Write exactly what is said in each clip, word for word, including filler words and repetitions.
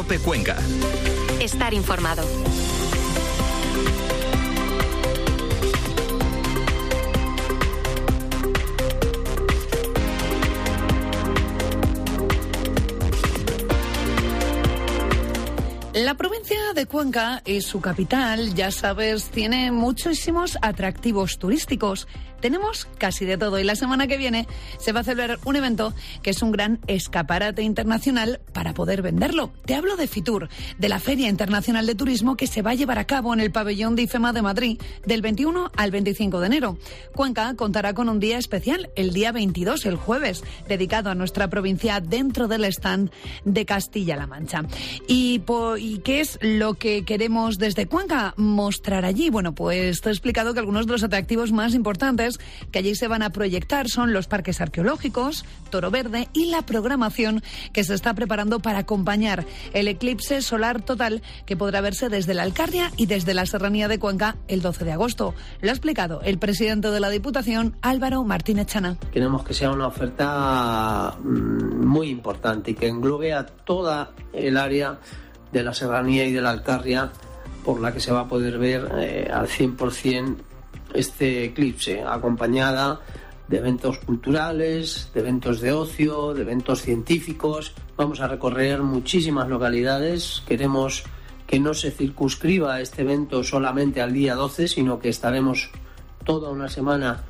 COPE Cuenca. Estar informado. La provincia de Cuenca y su capital, ya sabes, tiene muchísimos atractivos turísticos. Tenemos casi de todo y la semana que viene se va a celebrar un evento que es un gran escaparate internacional para poder venderlo. Te hablo de Fitur, de la Feria Internacional de Turismo que se va a llevar a cabo en el pabellón de IFEMA de Madrid del veintiuno al veinticinco de enero. Cuenca contará con un día especial, el día veintidós, el jueves, dedicado a nuestra provincia dentro del stand de Castilla-La Mancha. Y, po, ¿Y qué es lo que queremos desde Cuenca mostrar allí? Bueno, pues te he explicado que algunos de los atractivos más importantes que allí se van a proyectar son los parques arqueológicos, Toro Verde y la programación que se está preparando para acompañar el eclipse solar total que podrá verse desde la Alcarria y desde la Serranía de Cuenca el doce de agosto. Lo ha explicado el presidente de la Diputación, Álvaro Martínez Chana. Queremos que sea una oferta muy importante y que englobe a toda el área de la Serranía y de la Alcarria, por la que se va a poder ver eh, al cien por ciento este eclipse, acompañada de eventos culturales, de eventos de ocio, de eventos científicos. Vamos a recorrer muchísimas localidades. Queremos que no se circunscriba este evento solamente al día doce, sino que estaremos toda una semana.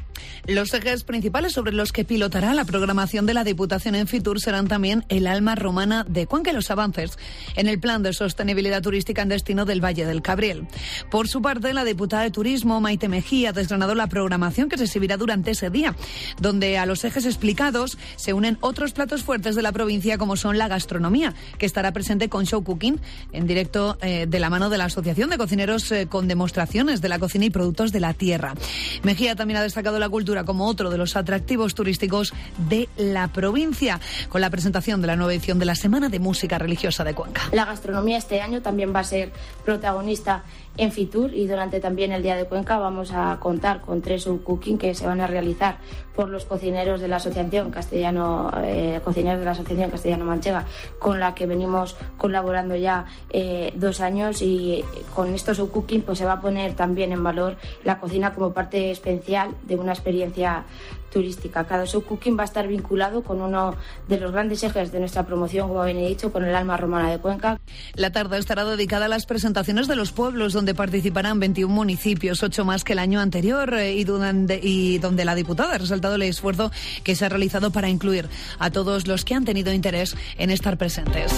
Los ejes principales sobre los que pilotará la programación de la Diputación en Fitur serán también el alma romana de Cuenca y los avances en el plan de sostenibilidad turística en destino del Valle del Cabriel. Por su parte, la diputada de Turismo, Maite Mejía, ha desgranado la programación que se exhibirá durante ese día, donde a los ejes explicados se unen otros platos fuertes de la provincia, como son la gastronomía, que estará presente con show cooking en directo eh, de la mano de la Asociación de Cocineros eh, con demostraciones de la cocina y productos de la tierra. Mejía también ha destacado la cultura como otro de los atractivos turísticos de la provincia, con la presentación de la nueva edición de la Semana de Música Religiosa de Cuenca. La gastronomía este año también va a ser protagonista en Fitur y durante también el Día de Cuenca vamos a contar con tres show cooking que se van a realizar por los cocineros de la Asociación Castellano eh, Cocineros de la Asociación Castellano Manchega, con la que venimos colaborando ya eh, dos años, y con estos show cooking pues se va a poner también en valor la cocina como parte especial de una experiencia turística. Cada show cooking va a estar vinculado con uno de los grandes ejes de nuestra promoción, como bien he dicho, con el alma romana de Cuenca. La tarde estará dedicada a las presentaciones de los pueblos, donde participarán veintiún municipios, ocho más que el año anterior, eh, y, donde, y donde la diputada ha resaltado el esfuerzo que se ha realizado para incluir a todos los que han tenido interés en estar presentes.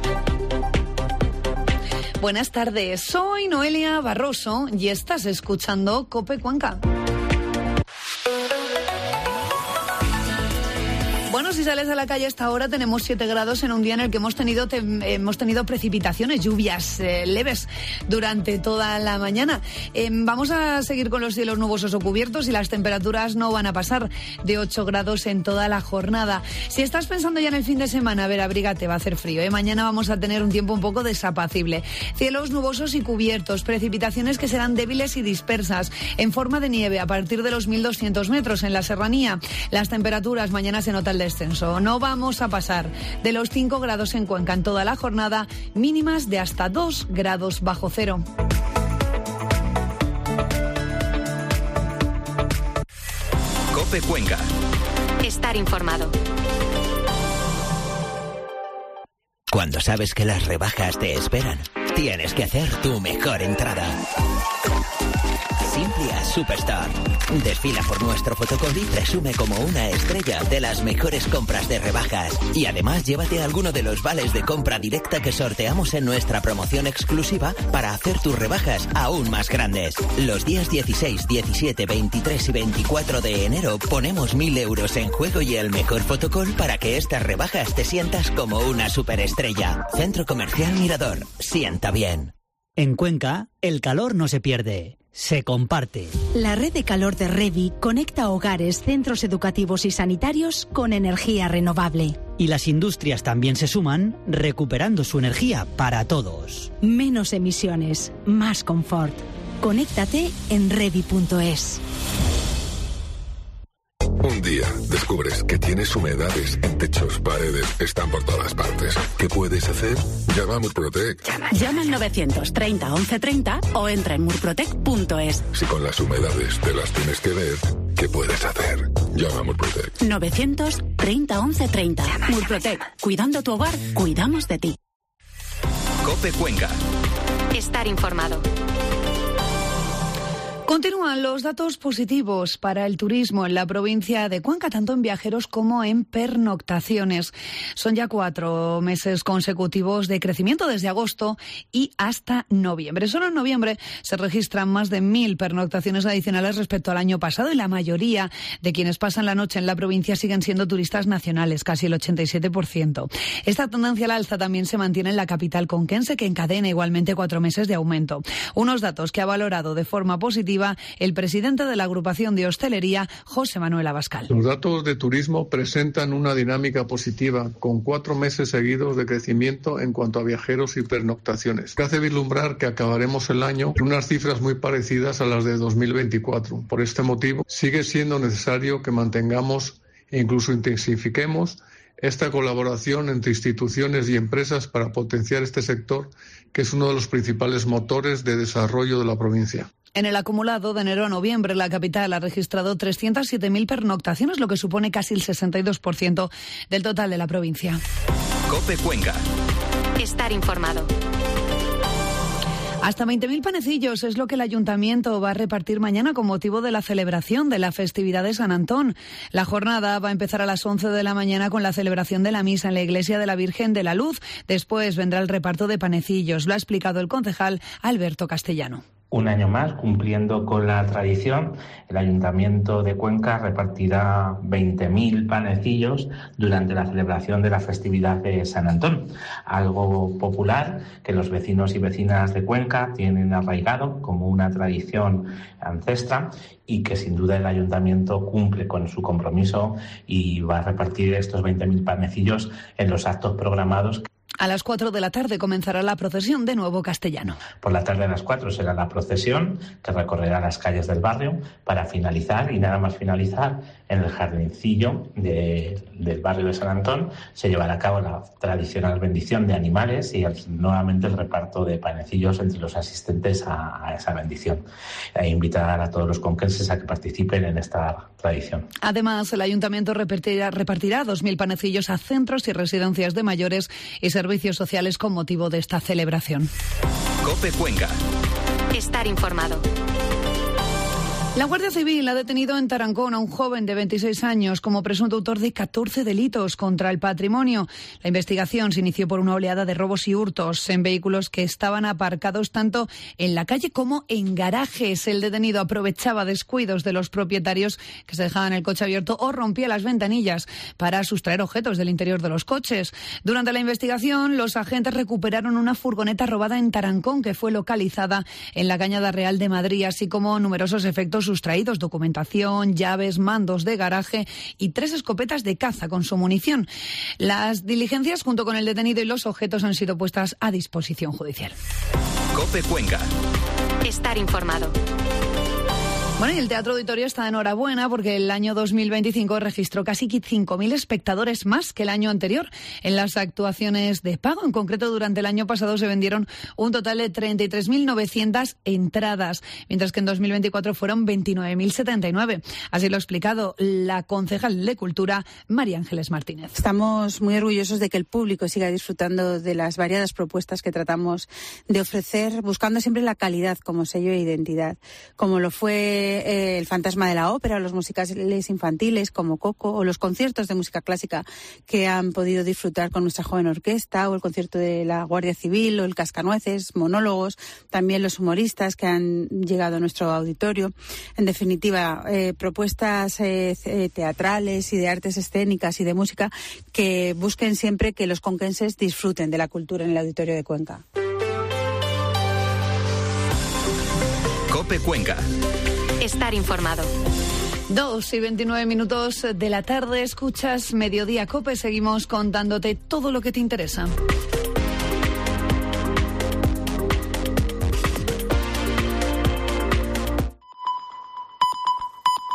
Buenas tardes, soy Noelia Barroso y estás escuchando COPE Cuenca. Bueno, si sales a la calle a esta hora tenemos siete grados en un día en el que hemos tenido te, hemos tenido precipitaciones, lluvias eh, leves durante toda la mañana. Eh, vamos a seguir con los cielos nubosos o cubiertos y las temperaturas no van a pasar de ocho grados en toda la jornada. Si estás pensando ya en el fin de semana, a ver, abrígate, va a hacer frío, ¿eh? Mañana vamos a tener un tiempo un poco desapacible. Cielos nubosos y cubiertos, precipitaciones que serán débiles y dispersas, en forma de nieve a partir de los mil doscientos metros en la serranía. Las temperaturas mañana se nota el descenso. No vamos a pasar de los cinco grados en Cuenca en toda la jornada, mínimas de hasta dos grados bajo cero. COPE Cuenca. Estar informado. Cuando sabes que las rebajas te esperan, tienes que hacer tu mejor entrada. Simplia Superstar. Desfila por nuestro fotocall y presume como una estrella de las mejores compras de rebajas. Y además llévate alguno de los vales de compra directa que sorteamos en nuestra promoción exclusiva para hacer tus rebajas aún más grandes. Los días dieciséis, diecisiete, veintitrés y veinticuatro de enero ponemos mil euros en juego y el mejor fotocall para que estas rebajas te sientas como una superestrella. Centro Comercial Mirador. Sienta bien. En Cuenca, el calor no se pierde, se comparte. La red de calor de Revi conecta hogares, centros educativos y sanitarios con energía renovable. Y las industrias también se suman, recuperando su energía para todos. Menos emisiones, más confort. Conéctate en revi punto es. Un día descubres que tienes humedades en techos, paredes, están por todas partes. ¿Qué puedes hacer? Llama a Murprotec. Llama, llama al novecientos treinta once treinta o entra en murprotec punto es. Si con las humedades te las tienes que ver, ¿qué puedes hacer? Llama a Murprotec. novecientos treinta once treinta. Murprotec. Cuidando tu hogar, cuidamos de ti. COPE Cuenca. Estar informado. Continúan los datos positivos para el turismo en la provincia de Cuenca, tanto en viajeros como en pernoctaciones. Son ya cuatro meses consecutivos de crecimiento desde agosto y hasta noviembre. Solo en noviembre se registran más de mil pernoctaciones adicionales respecto al año pasado y la mayoría de quienes pasan la noche en la provincia siguen siendo turistas nacionales, casi el ochenta y siete por ciento. Esta tendencia al alza también se mantiene en la capital conquense, que encadena igualmente cuatro meses de aumento. Unos datos que ha valorado de forma positiva el presidente de la agrupación de hostelería, José Manuel Abascal. Los datos de turismo presentan una dinámica positiva, con cuatro meses seguidos de crecimiento en cuanto a viajeros y pernoctaciones, que hace vislumbrar que acabaremos el año con unas cifras muy parecidas a las de dos mil veinticuatro. Por este motivo, sigue siendo necesario que mantengamos e incluso intensifiquemos esta colaboración entre instituciones y empresas para potenciar este sector, que es uno de los principales motores de desarrollo de la provincia. En el acumulado de enero a noviembre, la capital ha registrado trescientas siete mil pernoctaciones, lo que supone casi el sesenta y dos por ciento del total de la provincia. COPE Cuenca. Estar informado. Hasta veinte mil panecillos es lo que el ayuntamiento va a repartir mañana con motivo de la celebración de la festividad de San Antón. La jornada va a empezar a las once de la mañana con la celebración de la misa en la iglesia de la Virgen de la Luz. Después vendrá el reparto de panecillos. Lo ha explicado el concejal Alberto Castellano. Un año más, cumpliendo con la tradición, el Ayuntamiento de Cuenca repartirá veinte mil panecillos durante la celebración de la festividad de San Antón. Algo popular que los vecinos y vecinas de Cuenca tienen arraigado como una tradición ancestral y que sin duda el Ayuntamiento cumple con su compromiso y va a repartir estos veinte mil panecillos en los actos programados. A las cuatro de la tarde comenzará la procesión de Nuevo Castellano. Por la tarde a las cuatro será la procesión que recorrerá las calles del barrio para finalizar, y nada más finalizar, en el jardincillo de, del barrio de San Antón se llevará a cabo la tradicional bendición de animales y el, nuevamente el reparto de panecillos entre los asistentes a, a esa bendición. E invitar a todos los conquenses a que participen en esta tradición. Además, el Ayuntamiento repartirá, repartirá dos mil panecillos a centros y residencias de mayores y servicios sociales con motivo de esta celebración. COPE Cuenca. Estar informado. La Guardia Civil ha detenido en Tarancón a un joven de veintiséis años como presunto autor de catorce delitos contra el patrimonio. La investigación se inició por una oleada de robos y hurtos en vehículos que estaban aparcados tanto en la calle como en garajes. El detenido aprovechaba descuidos de los propietarios que se dejaban el coche abierto o rompía las ventanillas para sustraer objetos del interior de los coches. Durante la investigación, los agentes recuperaron una furgoneta robada en Tarancón que fue localizada en la Cañada Real de Madrid, así como numerosos efectos sustraídos, documentación, llaves, mandos de garaje y tres escopetas de caza con su munición. Las diligencias junto con el detenido y los objetos han sido puestas a disposición judicial. COPE Cuenca. Estar informado. Bueno, y el Teatro Auditorio está de enhorabuena porque el año dos mil veinticinco registró casi cinco mil espectadores más que el año anterior en las actuaciones de pago. En concreto, durante el año pasado se vendieron un total de treinta y tres mil novecientas entradas, mientras que en dos mil veinticuatro fueron veintinueve mil setenta y nueve. Así lo ha explicado la concejal de Cultura, María Ángeles Martínez. Estamos muy orgullosos de que el público siga disfrutando de las variadas propuestas que tratamos de ofrecer, buscando siempre la calidad como sello de identidad, como lo fue Eh, el Fantasma de la Ópera, los musicales infantiles como Coco o los conciertos de música clásica que han podido disfrutar con nuestra joven orquesta, o el concierto de la Guardia Civil o el Cascanueces, monólogos, también los humoristas que han llegado a nuestro auditorio. En definitiva, eh, propuestas eh, teatrales y de artes escénicas y de música que busquen siempre que los conquenses disfruten de la cultura en el auditorio de Cuenca. COPE Cuenca. Estar informado. Dos y veintinueve minutos de la tarde, escuchas Mediodía COPE, seguimos contándote todo lo que te interesa.